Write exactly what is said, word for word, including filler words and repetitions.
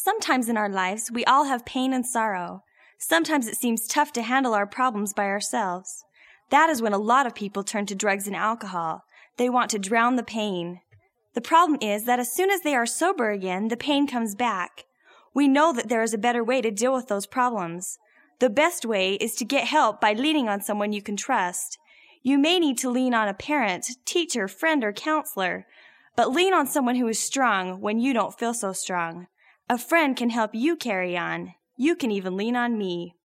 Sometimes in our lives, we all have pain and sorrow. Sometimes it seems tough to handle our problems by ourselves. That is when a lot of people turn to drugs and alcohol. They want to drown the pain. The problem is that as soon as they are sober again, the pain comes back. We know that there is a better way to deal with those problems. The best way is to get help by leaning on someone you can trust. You may need to lean on a parent, teacher, friend, or counselor, but lean on someone who is strong when you don't feel so strong. A friend can help you carry on. You can even lean on me.